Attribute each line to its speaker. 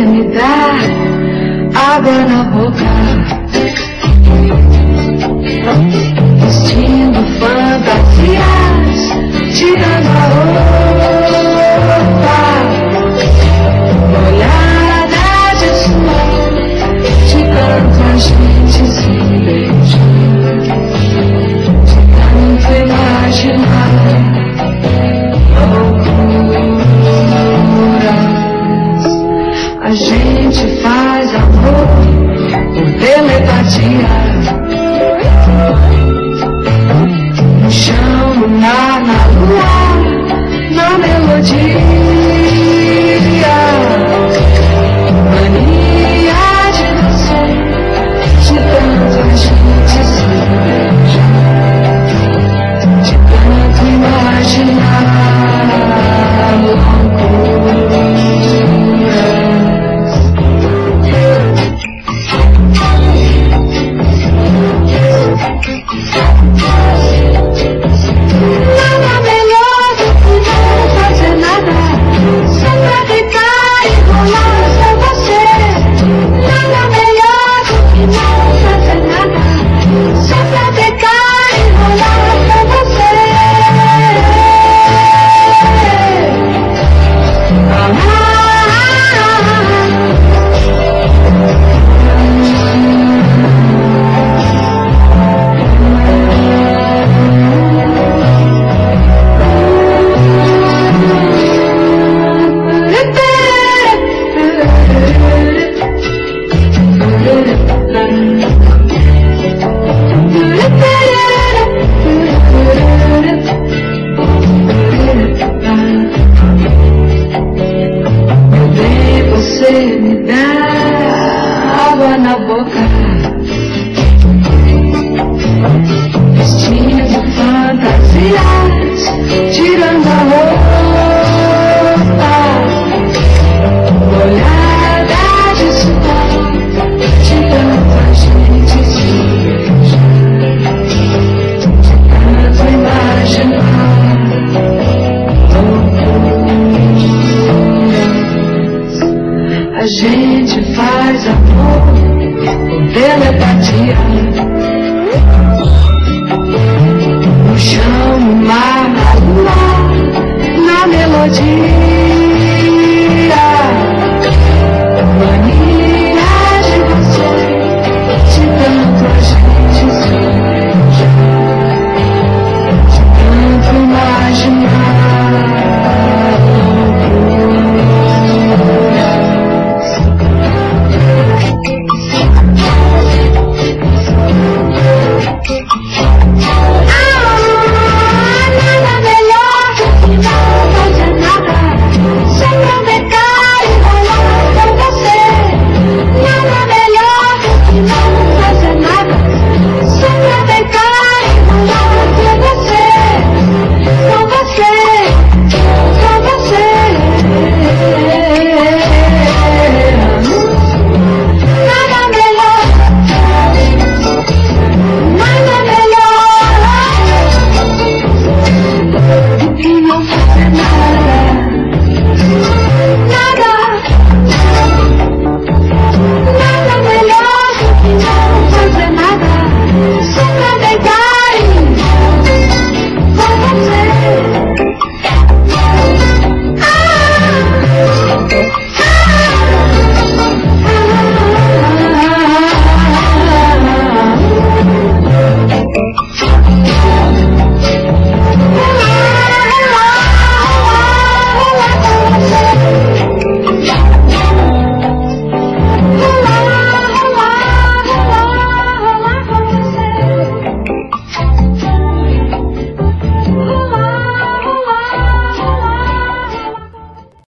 Speaker 1: me dá água na boca, vestindo fantasias, tirando a roupa, olhada de suor, de tanto a gente se beijar, de tanto imaginar loucuras. A gente faz amor por telepatia, no chão, no mar, na lua, na melodia, mania de dançar, de tanto a gente se beijar, de tanto imaginar loucuras. Nada melhor do que não fazer nada, só pra deitar e rolar com você. Nada melhor do que não fazer nada, só pra deitar e rolar com você. Meu bem, você me dá água na boca, vestindo fantasias, tirando a roupa, olhada de suor, de tanto a gente se beijar, de tanto imaginar loucuras. A gente faz amor com telepatia, no chão, no mar, na lua, na melodia.